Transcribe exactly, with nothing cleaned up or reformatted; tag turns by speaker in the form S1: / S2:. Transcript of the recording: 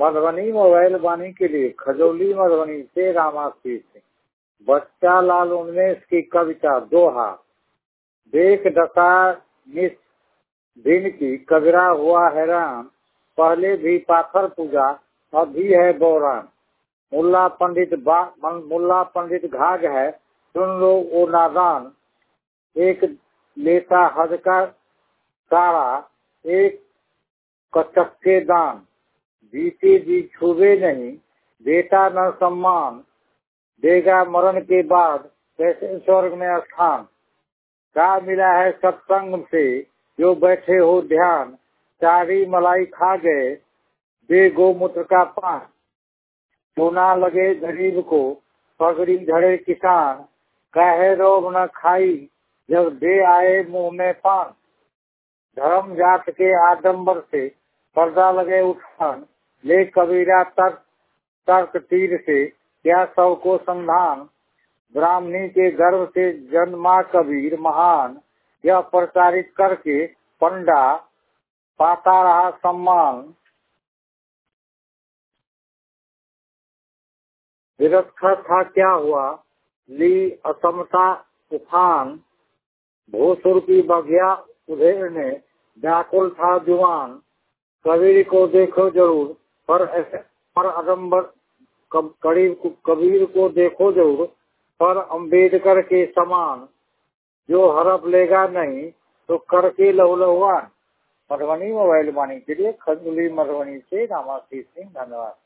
S1: Madhubani mobile वाणी के लिए खजौली मधुबनी से रामाशीष सिंह। बच्चा लाल उन्मेष की कविता दोहा। देख दशा निस दिन की कबीरा हुआ हैरान, पहले भी पाथर पूजा अभी है बौरान। मुल्ला पंडित बा मुल्ला पंडित घाघ है, सुन लो ओ नादान। एक लेता हज का सारा, एक कचक्के दान। जीते जी छुबे नहीं, बेटा न सम्मान। देगा मरण के बाद कैसे स्वर्ग में स्थान। क्या मिला है सत्संग से जो बैठे हो ध्यान। चारी मलाई खा गए दे गोमूत्र का पान। सोना लगे गरीब को पगड़ी झड़े किसान। कहे रोग न खाई जब दे आए मुंह में पान। धर्म जात के आडंबर से पर्दा लगे उठान। ले कबीरा तर्क तर्क तीर से क्या सब को संधान। ब्राह्मणी के गर्भ से जन्मा कबीर महान। यह प्रचारित करके पंडा पाता रहा सम्मान। निरक्षर था क्या हुआ, ली असमता तूफान। भूसुर की बगिया उधेड़ने व्याकुल था जुआन। कबीर को देखो जरूर पर पर अडम्बर कबीर को देखो जरूर पर अम्बेडकर के समान। जो हड़प लेगा नहीं तो करके लहूलुहान। मधुबनी मोबाइल वाणी के लिए खजौली मधुबनी से रामाशीष सिंह। धन्यवाद।